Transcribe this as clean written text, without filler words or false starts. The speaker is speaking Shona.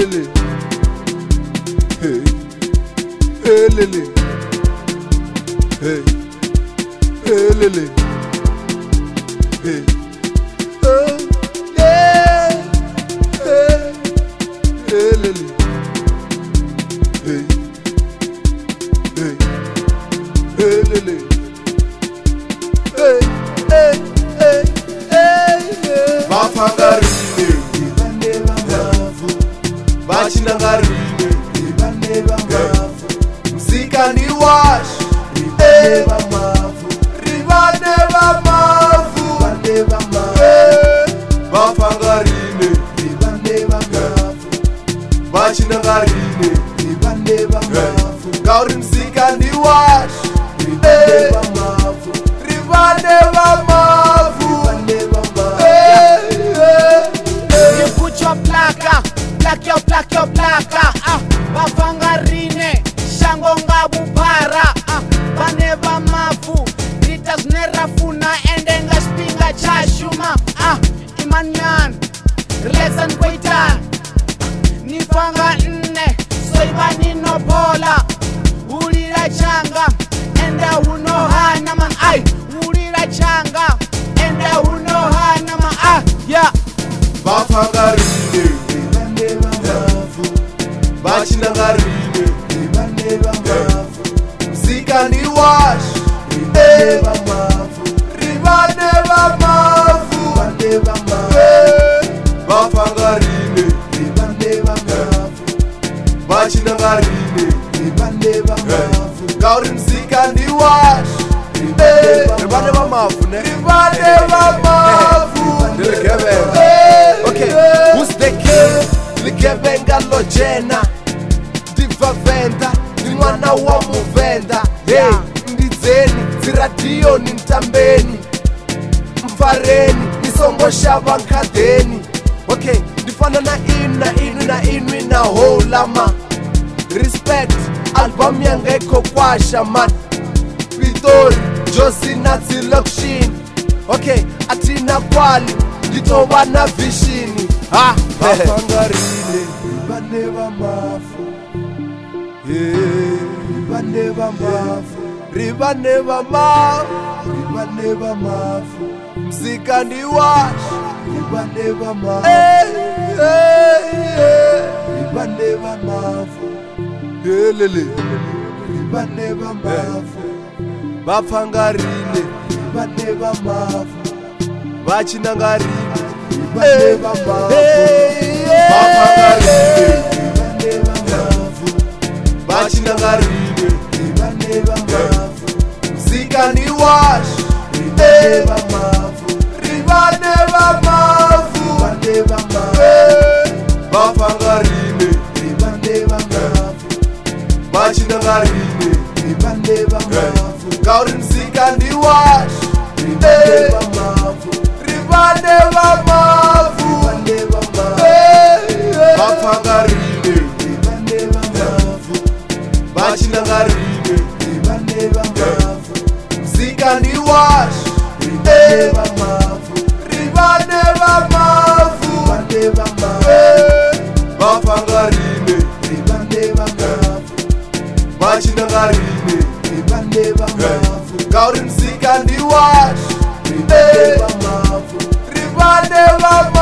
lele, hey, hey lele, hey, hey lele, hey, oh yeah, hey, hey lele, hey, hey, hey lele, hey, hey, hey, hey, Vafangarine, Vachinangarine, Mzikani wash, Rivane vamavu, Vafangarine, Vachinangarine, Gauri mzikani wash, Rivane vamavu. You put your plaka, plak your plaka. Vafangarine, shangonga bupara. Vaneva mavu, ritas nerafuna endenga spinga chashuma. Imanyan, relax and waitan. Nifanga nne, soibani no pola. Ulira changa, enda unohana ma ay. Ulira changa, enda unohana ma yeah. Vafangarine, Vachinangarine, Mzikani wash, Rivane vamavu, Vafangarine, Vachinangarine, Gauri mzikani wash, Rivane vamavu, Rivane vamavu. Okay, who's the king? Ligebenga lojena Divavenda, nimwana wa muvenda. Hey, ndizeni, ziradio ni mtambeni. Mfareni, nisongo shava nkadeni. Okay, ndifana na inu na holama. Respect, album yanga iko kwa shaman. Pitori, Josie Nazi Lokshin. Okay, atina kwali, nditoba na vishini. Vafangarine, Rivaneva mafu, Rivaneva mafu, Rivaneva mafu, Rivaneva mafu, Mzikani wash, Rivaneva mafu, Rivaneva mafu, lele, Rivaneva mafu, Vafangarine, Rivaneva mafu, Vachinangarine, Rivaneva mafu, Vafangarine, Rivaneva mafu, Vachinangarine, Rivaneva mafu, Mzikani wash, Rivaneva mafu, Rivaneva mafu, Rivaneva mafu, Vafangarine, Rivaneva mafu, Vachinangarine, Rivaneva mafu, Gauri mzikani wash, Rivaneva mafu, Rivaneva mafu, Rivaneva mafu, Vafangarine, Rivaneva mafu, Vachinangarine, Rivaneva mafu, Mzikani wash, Rivaneva mafu, Rivaneva mafu, Rivaneva mafu, Vafangarine, Rivaneva mafu, Vachinangarine, Rivaneva mafu, Gauri mzikani wash, Rivaneva mafu, Rivaneva